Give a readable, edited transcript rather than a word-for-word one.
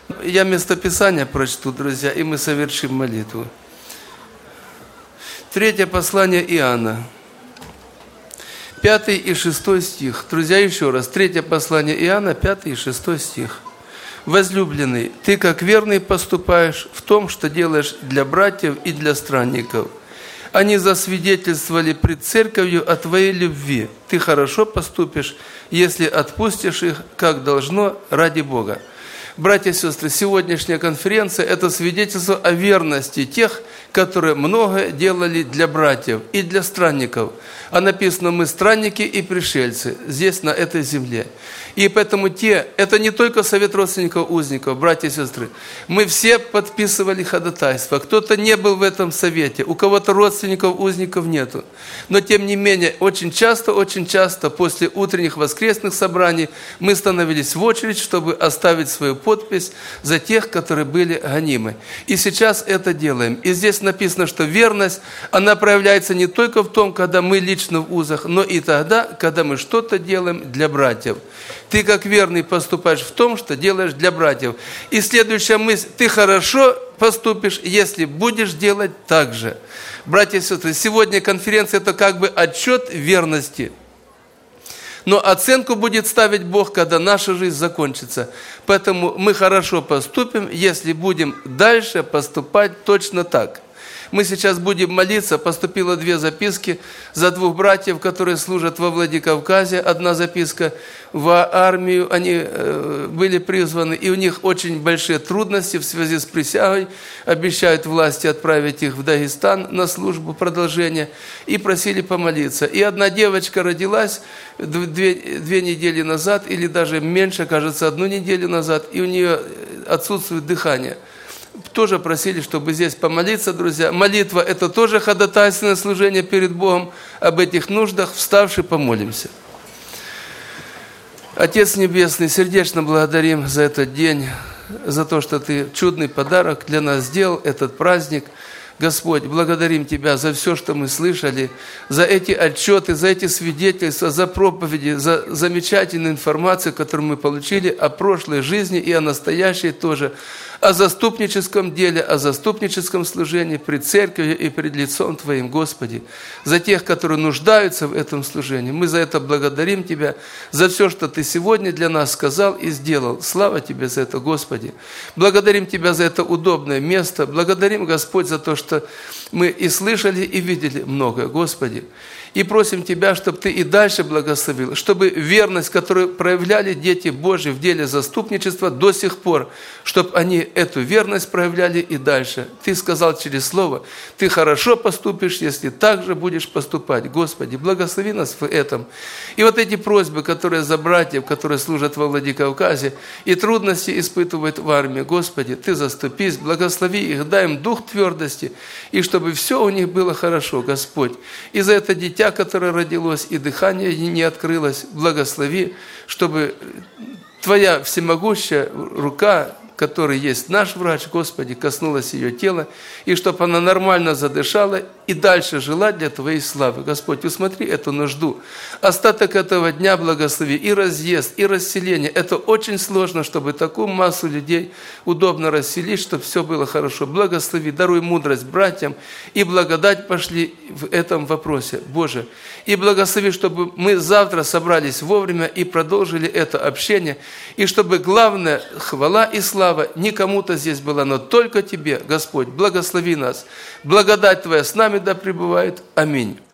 Я местописание прочту, друзья, и мы совершим молитву. 3 послание Иоанна, 5 и 6 стих. Друзья, еще раз, 3 послание Иоанна, 5 и 6 стих. «Возлюбленный, ты как верный поступаешь в том, что делаешь для братьев и для странников. Они засвидетельствовали пред церковью о твоей любви. Ты хорошо поступишь, если отпустишь их, как должно, ради Бога». Братья и сестры, сегодняшняя конференция – это свидетельство о верности тех, которые многое делали для братьев и для странников. А написано: мы странники и пришельцы здесь, на этой земле. И поэтому это не только совет родственников узников, братья и сестры. Мы все подписывали ходатайство. Кто-то не был в этом совете, у кого-то родственников узников нету. Но тем не менее, очень часто после утренних воскресных собраний мы становились в очередь, чтобы оставить свою подпись за тех, которые были гонимы. И сейчас это делаем. И здесь написано, что верность, она проявляется не только в том, когда мы лично в узах, но и тогда, когда мы что-то делаем для братьев. Ты как верный поступаешь в том, что делаешь для братьев. И следующая мысль: ты хорошо поступишь, если будешь делать так же. Братья и сестры, сегодня конференция – это как бы отчет верности. Но оценку будет ставить Бог, когда наша жизнь закончится. Поэтому мы хорошо поступим, если будем дальше поступать точно так. Мы сейчас будем молиться. Поступило 2 записки за 2 братьев, которые служат во Владикавказе. Одна записка: в армию они были призваны, и у них очень большие трудности в связи с присягой. Обещают власти отправить их в Дагестан на службу продолжения, и просили помолиться. И одна девочка родилась 2 недели назад, или даже меньше, кажется, 1 неделю назад, и у нее отсутствует дыхание. Тоже просили, чтобы здесь помолиться, друзья. Молитва – это тоже ходатайственное служение перед Богом. Об этих нуждах вставши помолимся. Отец Небесный, сердечно благодарим за этот день, за то, что Ты чудный подарок для нас сделал, этот праздник. Господь, благодарим Тебя за все, что мы слышали, за эти отчеты, за эти свидетельства, за проповеди, за замечательную информацию, которую мы получили о прошлой жизни и о настоящей тоже, о заступническом деле, о заступническом служении пред церковью и пред лицом Твоим, Господи, за тех, которые нуждаются в этом служении. Мы за это благодарим Тебя, за все, что Ты сегодня для нас сказал и сделал. Слава Тебе за это, Господи. Благодарим Тебя за это удобное место. Благодарим, Господь, за то, что мы и слышали, и видели многое, Господи. И просим Тебя, чтобы Ты и дальше благословил, чтобы верность, которую проявляли дети Божьи в деле заступничества до сих пор, чтобы они эту верность проявляли и дальше. Ты сказал через Слово: Ты хорошо поступишь, если так же будешь поступать. Господи, благослови нас в этом. И вот эти просьбы, которые за братьев, которые служат во Владикавказе и трудности испытывают в армии, Господи, Ты заступись, благослови их, дай им дух твердости, и чтобы все у них было хорошо, Господь. И за это дитя, которое родилось, и дыхание не открылось, благослови, чтобы Твоя всемогущая рука, который есть наш врач, Господи, коснулась ее тела, и чтобы она нормально задышала и дальше жила для Твоей славы. Господь, усмотри эту нужду. Остаток этого дня благослови и разъезд, и расселение. Это очень сложно, чтобы такую массу людей удобно расселить, чтобы все было хорошо. Благослови, даруй мудрость братьям, и благодать пошли в этом вопросе, Боже. И благослови, чтобы мы завтра собрались вовремя и продолжили это общение, и чтобы главное, хвала и слава не кому-то здесь была, но только Тебе, Господь. Благослови нас. Благодать Твоя с нами да пребывает. Аминь.